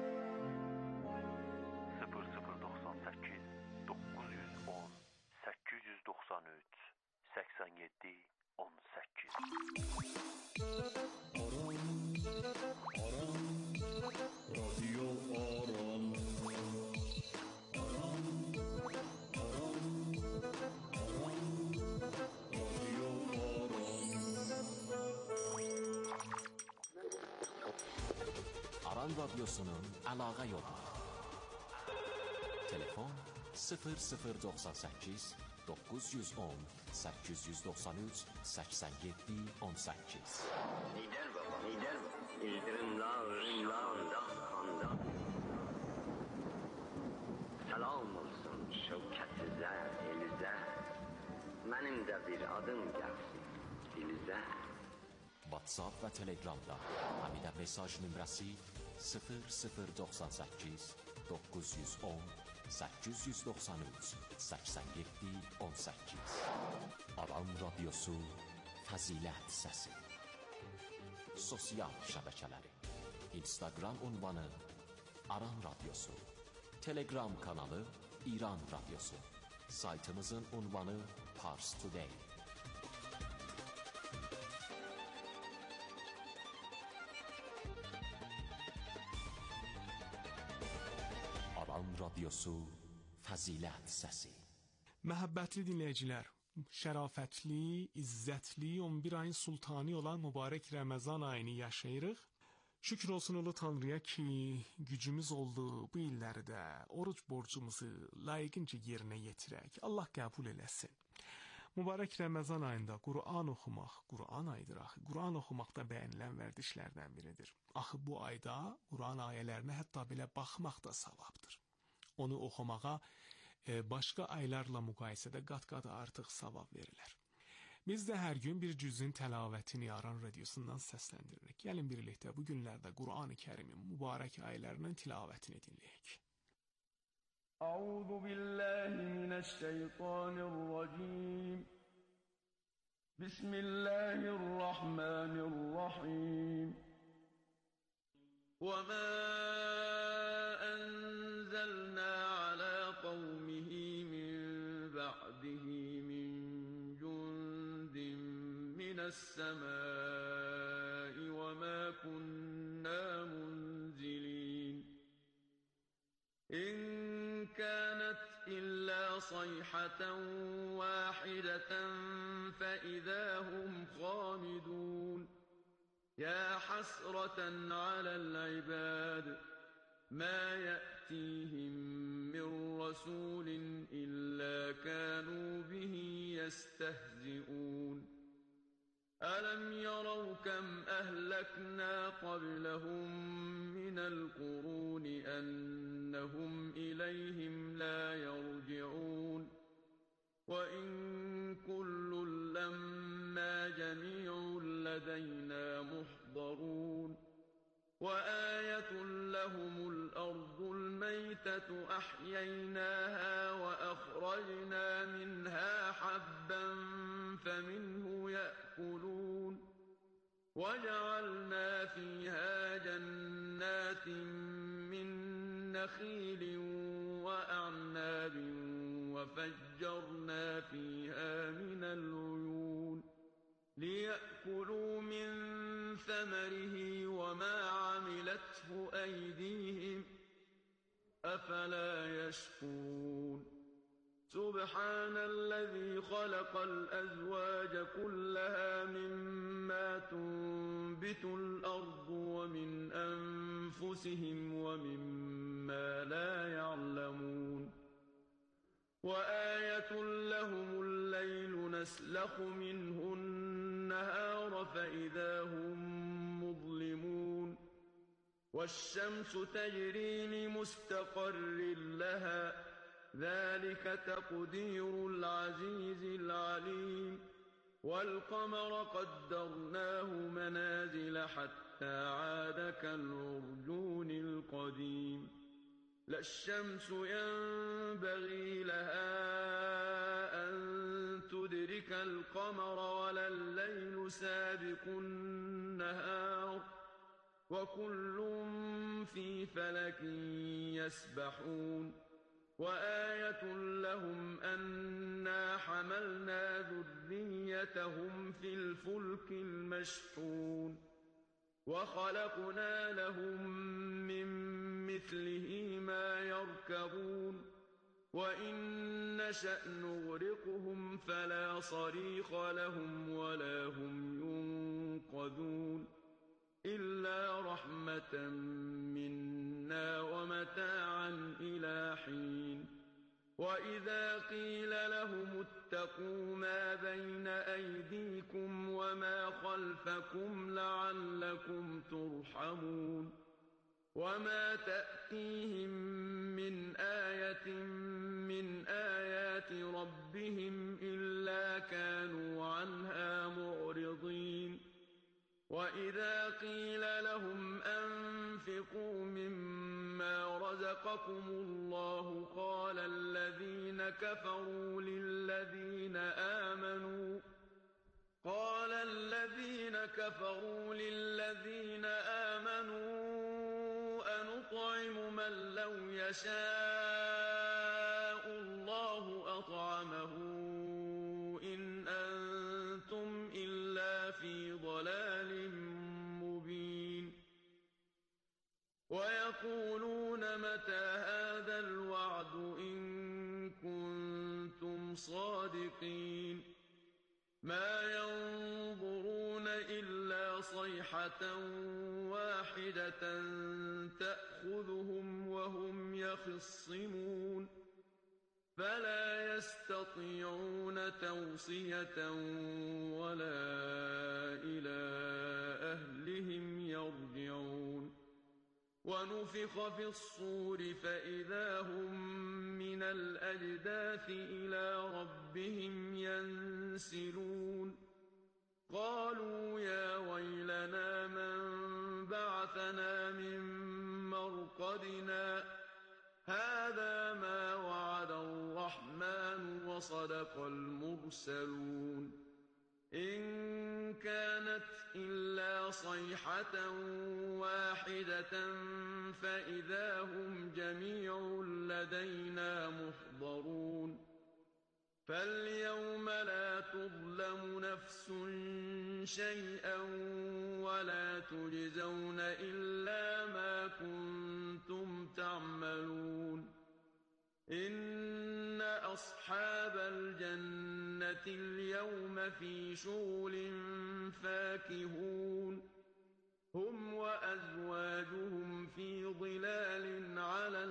sıfır sıfır doxsan səkkiz doqquz yüz on səkkiz yüz doxsan üç səksən yeddi on səkkiz. Aran, Aran, Radio Aran. Aran, Aran, Aran, Radio Aran. Aran Radiosunun əlaqə yolu. Telefon sıfır sıfır doxsan səkkiz doqquz yüz on səkkiz yüz doxsan üç səksən yeddi on səkkiz. Lider baba, lider baba. İldirimler, rimler, kandan. Selam olsun şevketize, elize. Benim de bir adım gelsin dilize. WhatsApp və Telegramda həmin də mesaj nömrəsi sıfır sıfır doxsan səkkiz doqquz yüz on səkkiz doxsan üç səksən yeddi on səkkiz. Aran Radiosu Fəzilət Səsi. Sosial şəbəkələri: Instagram ünvanı Aran Radiosu, Telegram kanalı İran Radiosu, saytımızın ünvanı Pars Today. Aran Radiosu Fəzilət Səsi. Məhəbbətli dinləyicilər, şərafətli, izzətli on bir ayın sultanı olan mübarək Ramazan ayını yaşayırıq. Şükür olsun ulu Tanrıya ki, gücümüz oldu bu illərdə oruç borcumuzu layiqincə yerinə yetirək. Allah qəbul eləsin. Mübarək Ramazan ayında Qur'an oxumaq, Qur'an ayıdır axı, Qur'an oxumaq da bəyənilən vərdişlərdən biridir. Axı bu ayda Qur'an ayələrinə hətta belə baxmaq da savabdır. Onu oxumağa e, başqa aylarla müqayisədə qat-qat artıq savab verilir. Biz də hər gün bir cüzün təlavətini Aran Radiosundan səsləndiririk. Gəlin birlikdə bu günlərdə Qur'an-ı Kərimin mübarək ayələrinin tilavətini dinləyək. Əuzu billahi minəşşeytanirracim. Bismillahirrahmanirrahim. Və mə ənzəlnə alə qavmihi min bə'dihi min من السماء وما كنا منزلين إن كانت إلا صيحة واحدة فإذا هم خامدون يا حسرة على العباد ما يأتيهم من رسول إلا كانوا به يستهزئون ألم يروا كم أهلكنا قبلهم من القرون أنهم إليهم لا يرجعون وإن كل لما جميع لدينا محضرون وآية لهم الأرض الميتة أحييناها وأخرجنا منها حبا فمنه يأكلون وجعلنا فيها جنات من نخيل وأعناب وفجرنا فيها من العيون ليأكلوا من ثمره وما عملته أيديهم أفلا يشكرون سبحان الذي خلق الأزواج كلها مما تنبت الأرض ومن أنفسهم ومما لا يعلمون وآية لهم الليل نسلخ منه النهار فإذا هم مظلمون والشمس تجري لمستقر لها ذلك تقدير العزيز العليم والقمر قدرناه منازل حتى عاد كالعرجون القديم لا الشمس ينبغي لها أن تدرك القمر ولا الليل سابق النهار وكل في فلك يسبحون وآية لهم أنا حملنا ذريتهم في الفلك المشحون وخلقنا لهم من مثله ما يركبون وإن نشأ نغرقهم فلا صريخ لهم ولا هم ينقذون إلا رحمة منا ومتاعا إلى حين وإذا قيل لهم اتقوا ما بين أيديكم وما خلفكم لعلكم ترحمون وما تأتيهم من آية من آيات ربهم إلا كانوا عنها معرضين وإذا قيل لهم أنفقوا مما رزقكم خلقكم الله قال الذين كفروا للذين آمنوا قال الذين كفروا للذين آمنوا أنطعم من لو يشاء الله أطعمه إن أنتم إلا في ضلال مبين ويقولون متى هذا الوعد إن كنتم صادقين ما ينظرون إلا صيحة واحدة تأخذهم وهم يخصمون فلا يستطيعون توصية ولا إلى أهلهم يرجعون ونفخ في الصور فإذا هم من الأجداث إلى ربهم ينسلون قالوا يا ويلنا من بعثنا من مرقدنا هذا ما وعد الرحمن وصدق المرسلون إن كانت إلا صيحة واحدة فإذا هم جميع لدينا محضرون فاليوم لا تظلم نفس شيئا ولا تجزون إلا ما كنتم تعملون إن أصحاب الجنة اليوم في شغل فاكهون هم وأزواجهم في ظلال على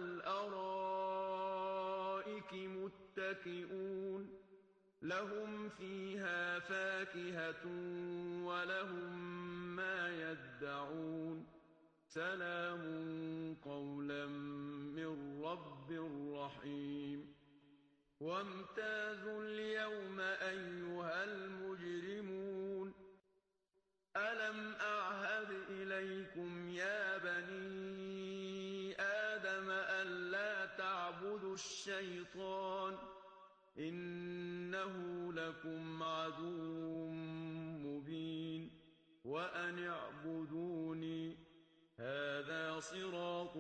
الأرائك متكئون لهم فيها فاكهة ولهم ما يدعون سلام قولا من رب رحيم وامتازوا اليوم أيها المجرمون ألم أعهد إليكم يا بني آدم ألا تعبدوا الشيطان إنه لكم عدو مبين وأن اعبدوني هذا صراط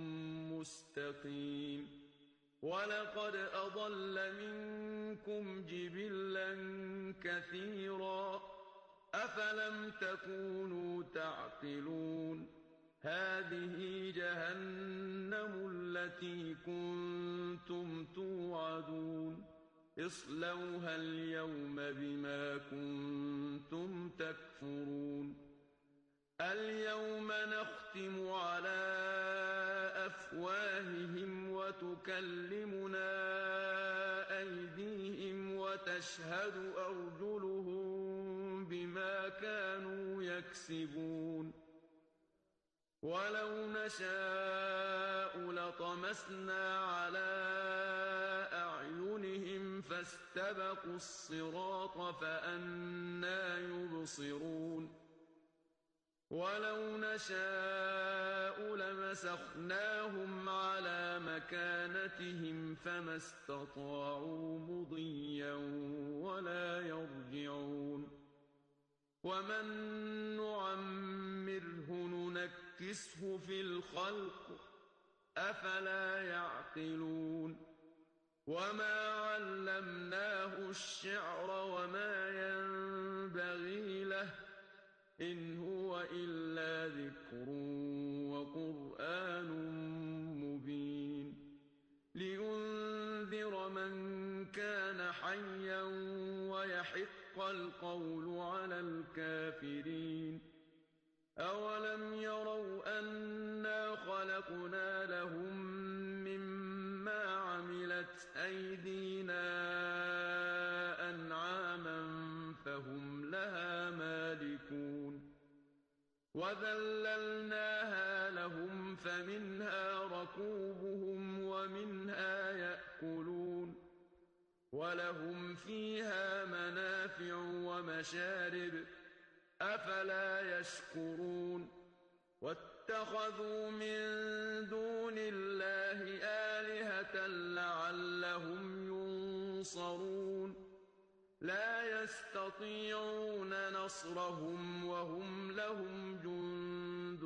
مستقيم ولقد أضل منكم جبلا كثيرا أفلم تكونوا تعقلون هذه جهنم التي كنتم توعدون اصلوها اليوم بما كنتم تكفرون اليوم نختم على أفواههم وتكلمنا أيديهم وتشهد أرجلهم بما كانوا يكسبون ولو نشاء لطمسنا على أعينهم فاستبقوا الصراط فأنى يبصرون ولو نشاء لمسخناهم على مكانتهم فما استطاعوا مضيا ولا يرجعون ومن نعمره ننكسه في الخلق أفلا يعقلون وما علمناه الشعر وما ينبغي له إن هو إلا ذكر وقرآن مبين لينذر من كان حيا ويحق القول على الكافرين أولم يروا أنا خلقنا لهم مما عملت أيدينا أنعاما فهم لها مالكون وذللناها لهم فمنها ركوبهم ومنها يأكلون ولهم فيها منافع ومشارب أفلا يشكرون واتخذوا من دون الله آية لعلهم ينصرون لا يستطيعون نصرهم وهم لهم جند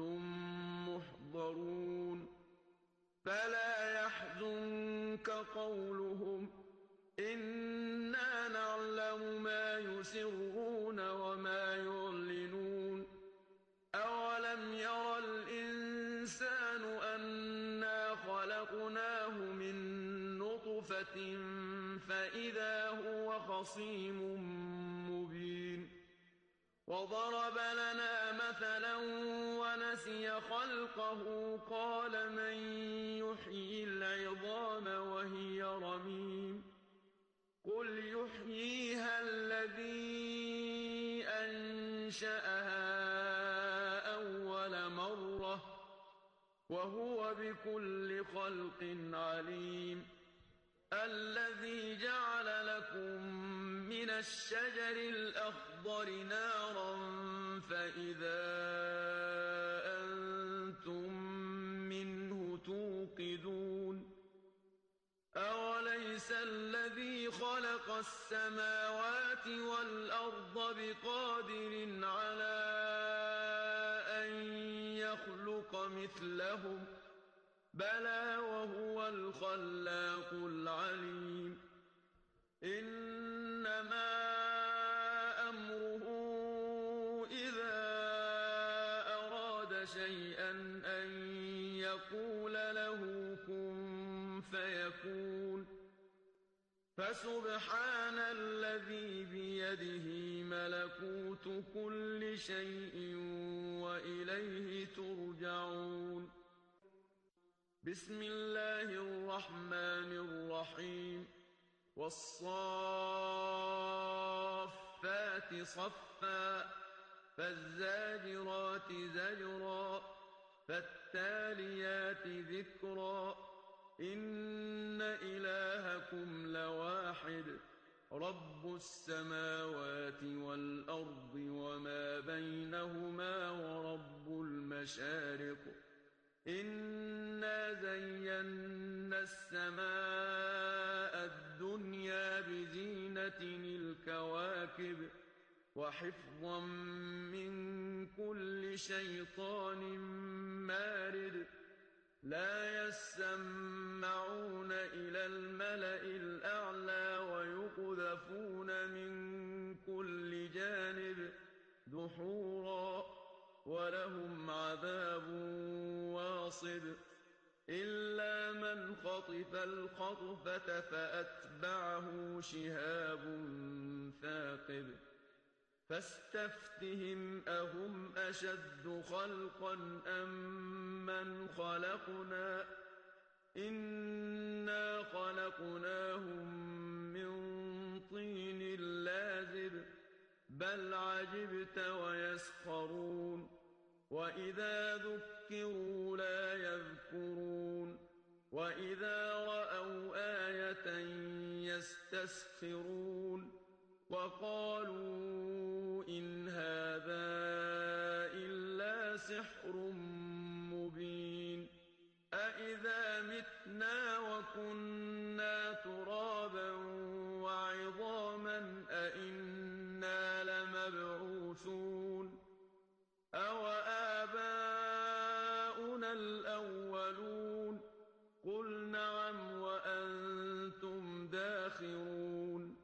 محضرون فلا يحزنك قولهم إنا نعلم ما يسرون وما يعلنون أولم ير الإنسان أنا خلقناه من نطفة فإذا هو خصيم مبين وضرب لنا مثلا ونسي خلقه قال من يحيي العظام وهي رميم قل يحييها الذي أنشأها أول مرة وهو بكل خلق عليم الذي جعل لكم من الشجر الأخضر نارا فإذا أنتم منه توقدون أوليس الذي خلق السماوات والأرض بقادر على أن يخلق مثلهم بلى وهو الخلاق العليم إنما أمره إذا أراد شيئا أن يقول له كن فيكون فسبحان الذي بيده ملكوت كل شيء وإليه ترجعون بسم الله الرحمن الرحيم والصافات صفا فالزاجرات زجرا فالتاليات ذكرا إن إلهكم لواحد رب السماوات والأرض وما بينهما ورب المشارق إنا زينا السماء الدنيا بزينة الكواكب وحفظا من كل شيطان مارد لا يسمعون إلى الملأ الأعلى ويقذفون من كل جانب دحورا ولهم عذاب واصب إلا من خطف الخطفة فأتبعه شهاب ثاقب فاستفتهم أهم أشد خلقا أم من خلقنا إنا خلقناهم من طين لازب بل عجبت ويسخرون وإذا ذكروا لا يذكرون وإذا رأوا آية يستسخرون وقالوا إن هذا إلا سحر مبين أإذا متنا وكنا ترابا وعظاما أإنا لمبعوثون أو آباؤنا الأولون قل نعم وأنتم داخرون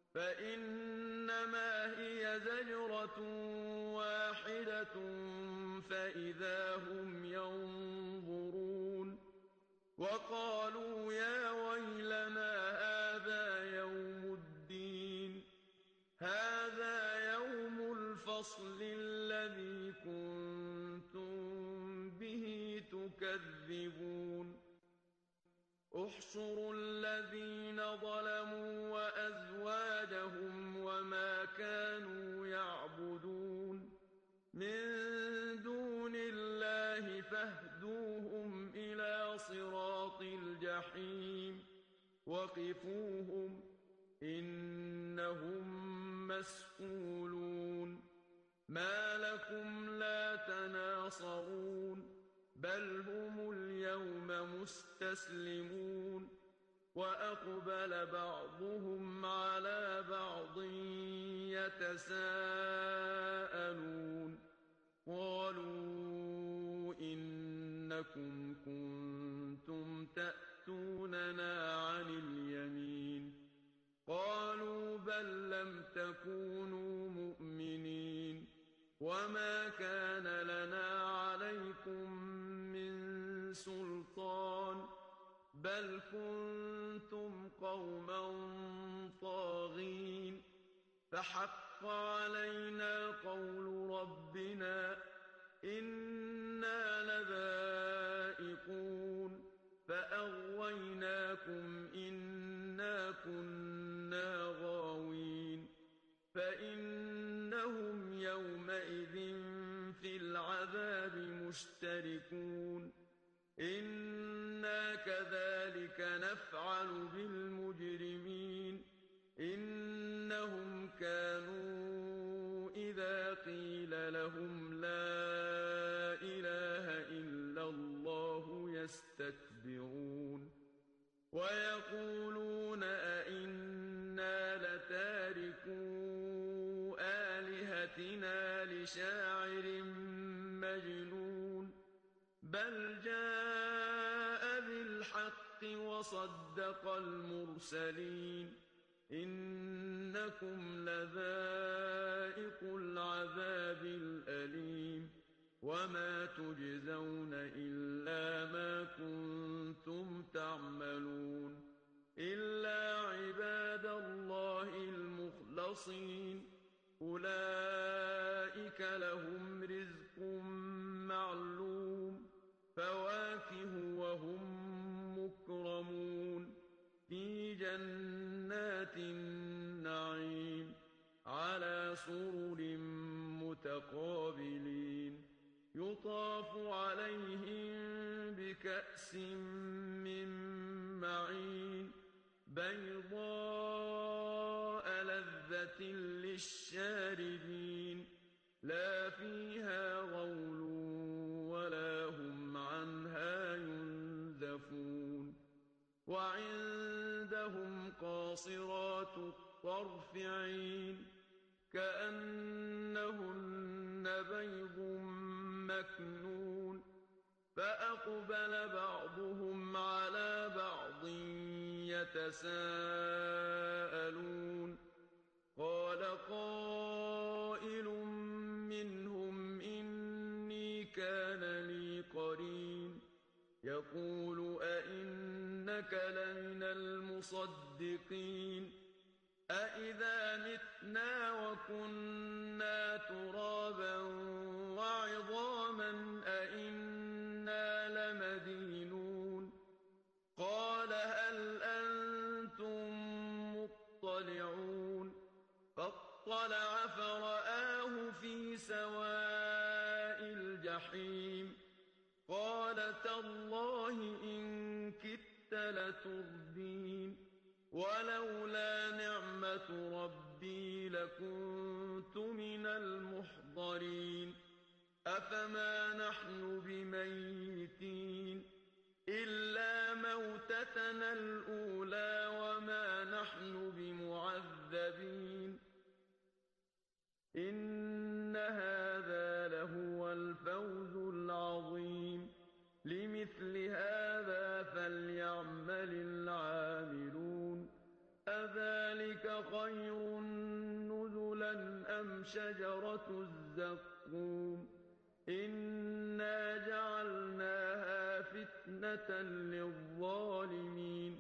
فإنما هي زجرة واحدة فإذا هم ينظرون وقالوا يا ويلنا هذا يوم الدين هذا يوم الفصل الذي كنتم به تكذبون احشروا الذين ظلموا وأزواجهم وما كانوا يعبدون من دون الله فاهدوهم إلى صراط الجحيم وقفوهم إنهم مسئولون ما لكم لا تناصرون بل هم اليوم مستسلمون وأقبل بعضهم على بعض يتساءلون قالوا إنكم كنتم تأتوننا عن اليمين قالوا بل لم تكونوا مؤمنين وما كان لنا عليكم من سلطان بل كنتم قوما طاغين فحق علينا قول ربنا إنا لذائقون فأغويناكم إنا كنا غاوين فإنهم يومئذ في العذاب مشتركون إنا كذلك نفعل بالمجرمين إنهم كانوا إذا قيل لهم لا إله إلا الله يستكبرون ويقولون أئنا لتاركو آلهتنا لشاعر مجنون بل جاء بالحق وصدق المرسلين إنكم لذائق العذاب الأليم وما تجزون إلا ما كنتم تعملون إلا عباد الله المخلصين أولئك لهم رزق معلوم فواكه وهم مكرمون في جنات النعيم على سرر متقابلين يطاف عليهم بكأس من معين بيضاء لذة للشاربين لا فيها غول ولا هم عنها ينزفون وعندهم قاصرات الطرف عين كأنهن بيض مكنون فأقبل بعضهم على بعض يتساءلون قال قائل منهم إني كان لي قرين يقول أئنك لمن المصدقين أئذا متنا وكنا ترابا وعظاما أئنا لمدينون قال هل أنتم مطلعون فاطلع فرآه في سواء الجحيم قال تالله إن كدت لتردين ولولا نعمة ربي لكنت من المحضرين أفما نحن بميتين إلا موتتنا الأولى وما نحن بمعذبين إن هذا لهو الفوز العظيم لمثل هذا فليعمل العاملون أذلك خير نزلا أم شجرة الزقوم إنا جعلناها فتنة للظالمين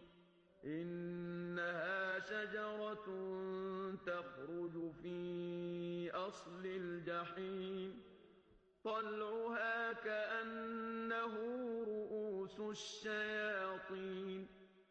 إنها شجرة تخرج في أصل الجحيم طلعها كأنه رؤوس الشياطين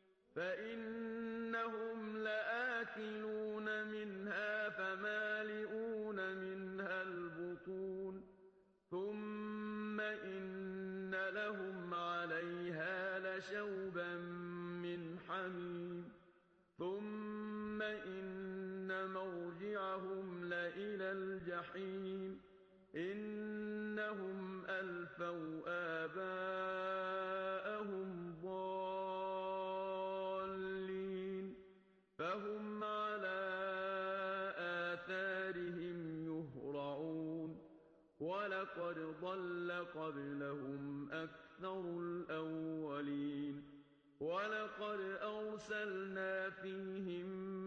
فإنهم لآكلون منها فمالئون منها البطون ثم إن لهم عليها لشوبا من حميم ثم إن مرجعهم لإلى الجحيم إنهم ألفوا آباءهم ضالين ولقد ضل قبلهم أكثر الأولين ولقد أرسلنا فيهم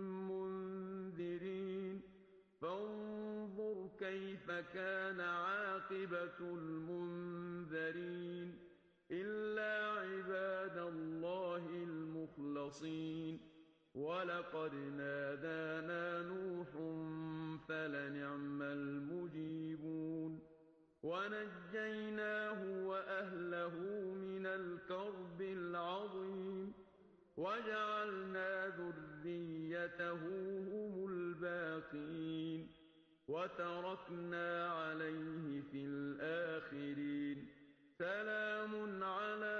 منذرين فانظر كيف كان عاقبة المنذرين إلا عباد الله المخلصين ولقد نادانا نوح فلنعم المجيبون ونجيناه وأهله من الكرب العظيم وجعلنا ذريته هم الباقين وتركنا عليه في الآخرين سلام على